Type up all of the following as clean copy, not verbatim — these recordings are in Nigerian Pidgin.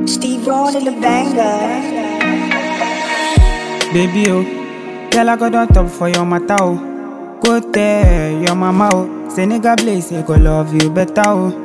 Steve Ron in the banger. Baby, oh, girl, I got on top for your matter, oh. Go tell your mama, oh. Say nigga blaze, he go love you better, oh.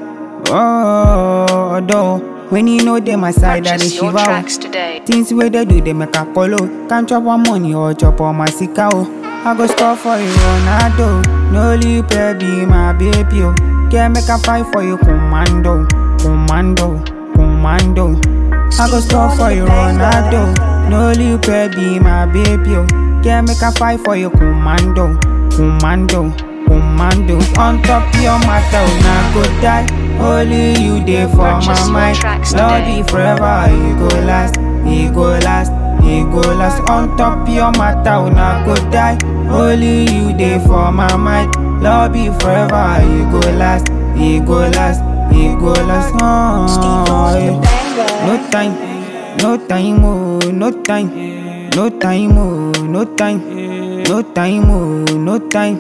Oh, though, when you know them my side, that they Purchase your shiva, tracks oh. today. Things where they do, they make a call, oh. Can't chop on money or chop on my sika, oh. I go score for you, Ronaldo. No leave, baby, my baby, oh. Girl, make a fight for you, commando, commando, commando. I go score for you, Ronaldo. No leave, baby, my baby, oh. Girl, make a fight for you, commando, commando, commando. On top of your matter, now go die. Only you there for Purchase my your mind. tracks Love today. you forever, you go last, you go last, you go last. On top of your matter, now go die. Only you there for my mind. Love you forever, you go last, you go last, you go last. Oh, yeah. No time, no time, oh, no time, no time, oh, no time, no time, oh, no time.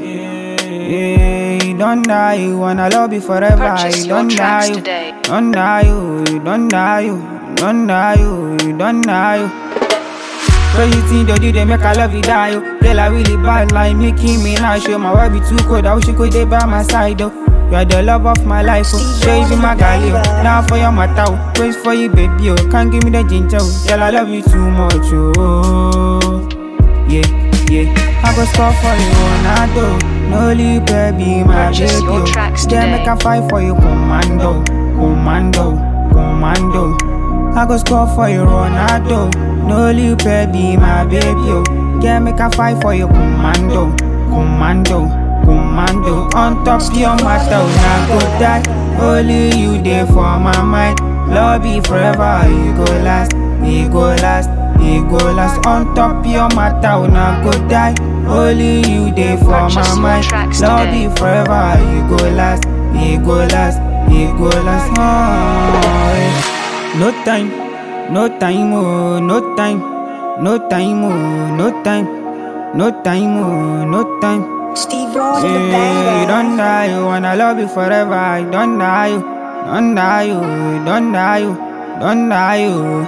Yeah, don't die, you wanna love you forever. Purchase your Don't tracks die, today. don't die, don't die, don't die, don't die. Crazy thing they do, they make I love you die, oh. Girl, I really bad like making me now. Show my wife be too cold, I wish you could stay by my side, oh. You are the love of my life, oh. Show you be my gal, oh. Now for your matter, oh. Praise for you, baby, oh. Can't give me the ginger, oh. Girl, I love you too much, oh. Yeah, yeah. I go score for you, Ronaldo. No leave, baby, my Purchase baby, your oh. tracks Girl, today. make a fight for you, commando, commando, commando. I go score for you, Ronaldo. No leave, baby, my baby, oh. Girl, make a fight for you, commando, commando, commando. On top of your matter, now go die. Only you there for my mind. Love you forever, you go last, you go last, you go last. On top of your matter, now go die. Only you there for Purchase my your mind. tracks Love today. you forever, you go last, you go last, you go last. Oh, yeah. No time, no time, oh, no time, no time, oh, no time, no time, oh, no time. Steve Ron in the Yeah, banger. don't die, you wanna love you forever. Don't die, you, don't die, you, don't die, you, don't die, you.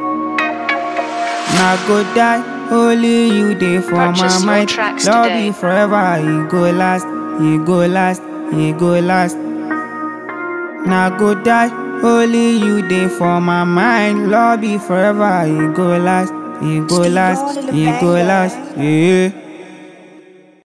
Now go die, only you there for Purchase my your mind. tracks Love today. you forever, you go last, you go last, you go last. Now go die, only you there for my mind. Love you forever, you go last, you go last, you go last, yeah.